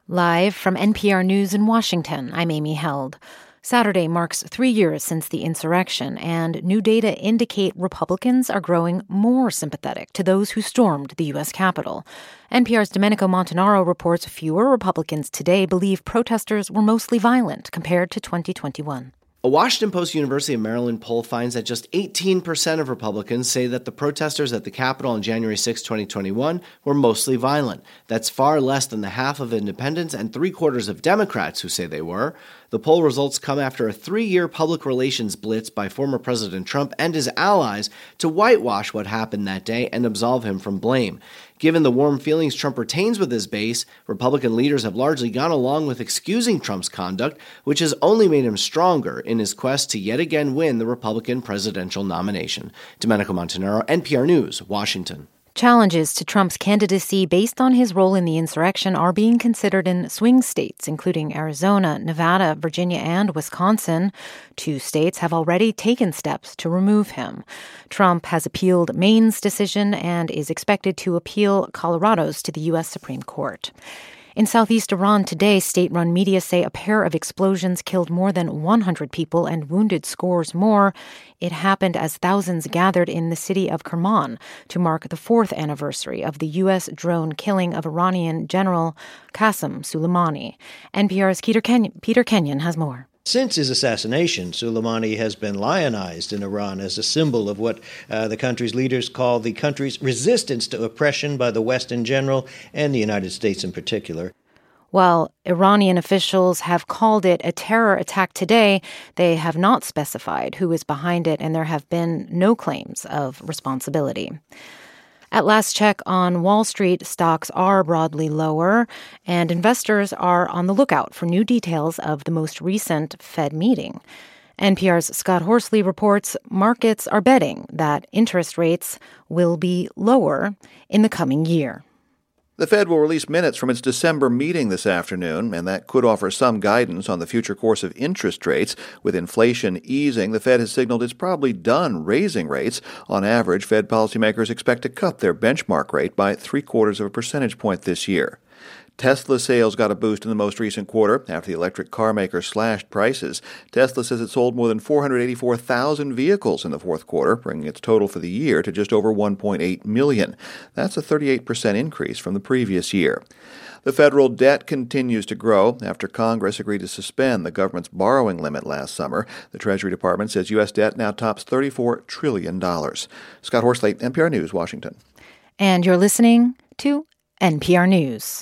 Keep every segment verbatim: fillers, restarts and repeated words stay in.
Live from N P R News in Washington, I'm Amy Held. Saturday marks three years since the insurrection, and new data indicate Republicans are growing more sympathetic to those who stormed the U S Capitol. N P R's Domenico Montanaro reports fewer Republicans today believe protesters were mostly violent compared to twenty twenty-one. A Washington Post University of Maryland poll finds that just eighteen percent of Republicans say that the protesters at the Capitol on January sixth, twenty twenty-one were mostly violent. That's far less than the half of independents and three-quarters of Democrats who say they were. The poll results come after a three-year public relations blitz by former President Trump and his allies to whitewash what happened that day and absolve him from blame. Given the warm feelings Trump retains with his base, Republican leaders have largely gone along with excusing Trump's conduct, which has only made him stronger in his quest to yet again win the Republican presidential nomination. Domenico Montanaro, N P R News, Washington. Challenges to Trump's candidacy based on his role in the insurrection are being considered in swing states, including Arizona, Nevada, Virginia, and Wisconsin. Two states have already taken steps to remove him. Trump has appealed Maine's decision and is expected to appeal Colorado's to the U S Supreme Court. In southeast Iran today, state-run media say a pair of explosions killed more than one hundred people and wounded scores more. It happened as thousands gathered in the city of Kerman to mark the fourth anniversary of the U S drone killing of Iranian General Qasem Soleimani. N P R's Peter Kenyon, Peter Kenyon has more. Since his assassination, Soleimani has been lionized in Iran as a symbol of what uh, the country's leaders call the country's resistance to oppression by the West in general and the United States in particular. While Iranian officials have called it a terror attack today, they have not specified who is behind it, and there have been no claims of responsibility. At last check on Wall Street, stocks are broadly lower, and investors are on the lookout for new details of the most recent Fed meeting. N P R's Scott Horsley reports markets are betting that interest rates will be lower in the coming year. The Fed will release minutes from its December meeting this afternoon, and that could offer some guidance on the future course of interest rates. With inflation easing, the Fed has signaled it's probably done raising rates. On average, Fed policymakers expect to cut their benchmark rate by three-quarters of a percentage point this year. Tesla sales got a boost in the most recent quarter after the electric car maker slashed prices. Tesla says it sold more than four hundred eighty-four thousand vehicles in the fourth quarter, bringing its total for the year to just over one point eight million. That's a thirty-eight percent increase from the previous year. The federal debt continues to grow after Congress agreed to suspend the government's borrowing limit last summer. The Treasury Department says U S debt now tops thirty-four trillion dollars. Scott Horsley, N P R News, Washington. And you're listening to N P R News.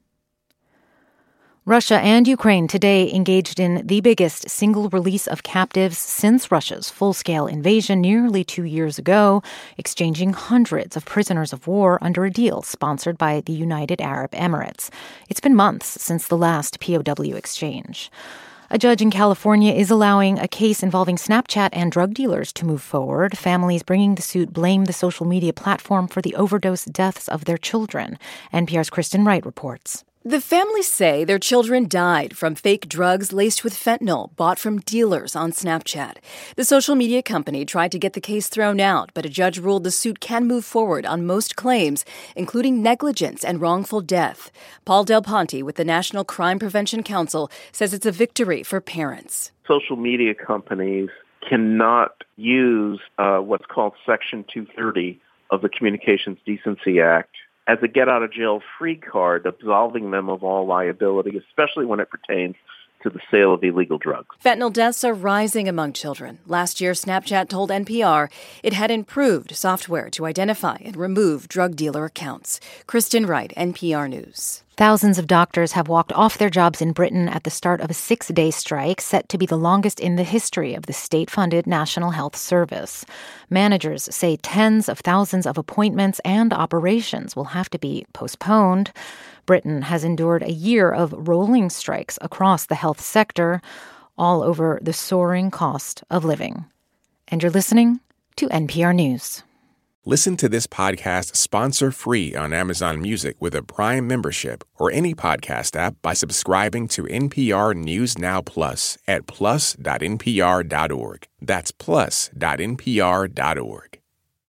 Russia and Ukraine today engaged in the biggest single release of captives since Russia's full-scale invasion nearly two years ago, exchanging hundreds of prisoners of war under a deal sponsored by the United Arab Emirates. It's been months since the last P O W exchange. A judge in California is allowing a case involving Snapchat and drug dealers to move forward. Families bringing the suit blame the social media platform for the overdose deaths of their children. N P R's Kristen Wright reports. The families say their children died from fake drugs laced with fentanyl bought from dealers on Snapchat. The social media company tried to get the case thrown out, but a judge ruled the suit can move forward on most claims, including negligence and wrongful death. Paul Del Ponte with the National Crime Prevention Council says it's a victory for parents. Social media companies cannot use uh, what's called Section two thirty of the Communications Decency Act as a get-out-of-jail-free card, absolving them of all liability, especially when it pertains to the sale of illegal drugs. Fentanyl deaths are rising among children. Last year, Snapchat told N P R it had improved software to identify and remove drug dealer accounts. Kristen Wright, N P R News. Thousands of doctors have walked off their jobs in Britain at the start of a six-day strike set to be the longest in the history of the state-funded National Health Service. Managers say tens of thousands of appointments and operations will have to be postponed. Britain has endured a year of rolling strikes across the health sector, all over the soaring cost of living. And you're listening to N P R News. Listen to this podcast sponsor-free on Amazon Music with a Prime membership or any podcast app by subscribing to N P R News Now Plus at plus dot n p r dot org. That's plus dot n p r dot org.